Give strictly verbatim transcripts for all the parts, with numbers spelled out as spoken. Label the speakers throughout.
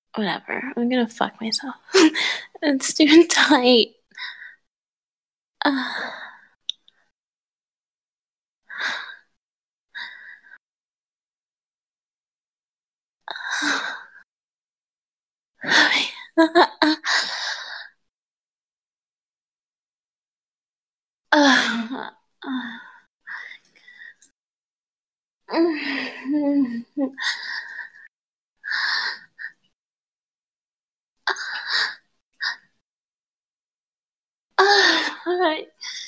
Speaker 1: Whatever. I'm gonna fuck myself. It's too tight. Uh, uh, uh,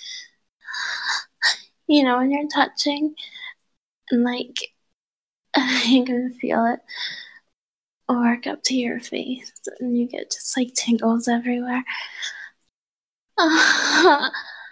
Speaker 1: you know, when you're touching and like you can feel it work up to your face and you get just like tingles everywhere. Uh,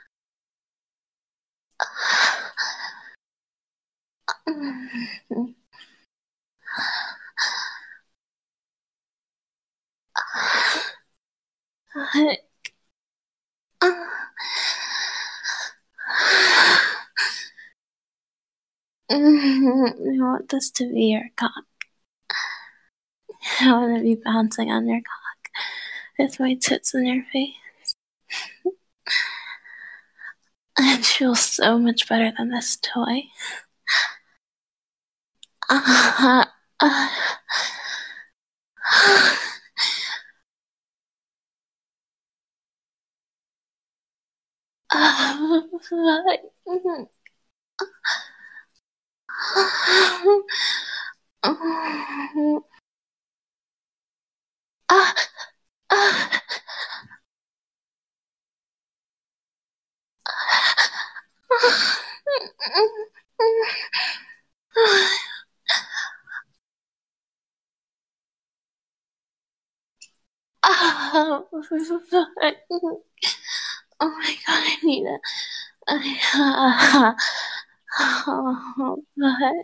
Speaker 1: I want this to be your cock. I want to be bouncing on your cock with my tits in your face. It feels so much better than this toy. Uh, uh, uh, Oh, oh my god, I need it. I, oh, but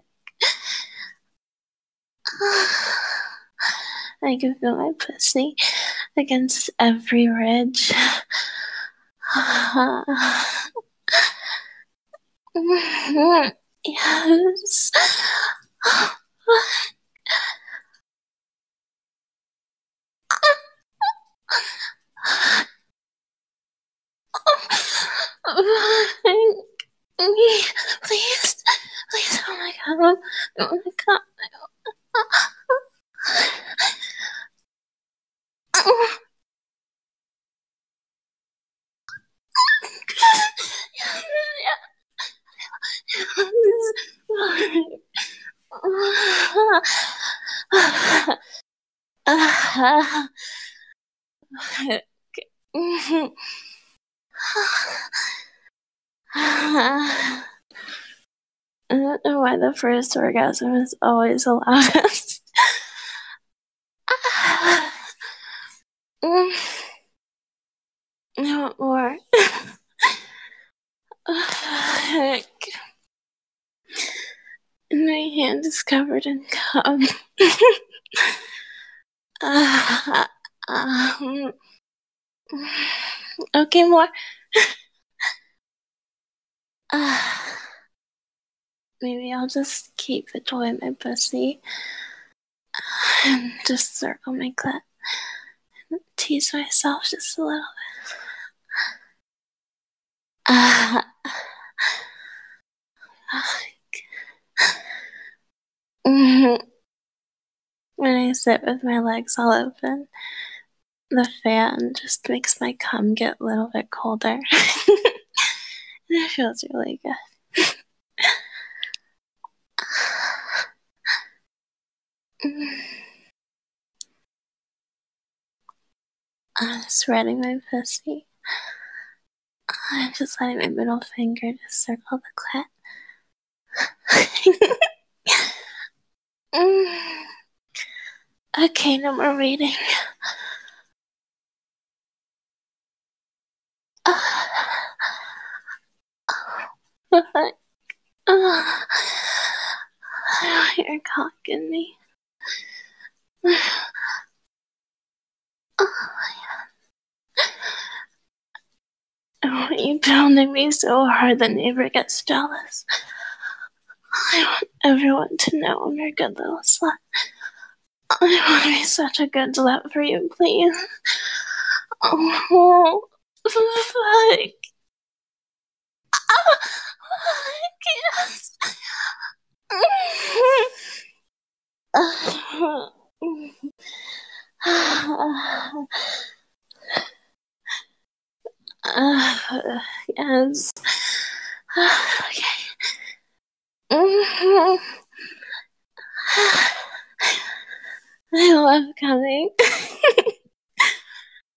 Speaker 1: I can feel my pussy against every ridge. Yes. Please, please, oh my god, oh my god. I don't know why the first orgasm is always the loudest. I want more. My hand is covered in cum. uh, um, okay, more. Uh, maybe I'll just keep the toy in my pussy and just circle my clit and tease myself just a little bit. Uh, when I sit with my legs all open, the fan just makes my cum get a little bit colder. It feels really good. I'm just spreading my pussy. I'm just letting my middle finger just circle the clit. Okay, no more waiting. I want your cock in me. I want you pounding me so hard the neighbor gets jealous. I want everyone to know I'm your good little slut. I want to be such a good slut for you, please. Oh, fuck. Oh, uh, yes. Okay. I love coming.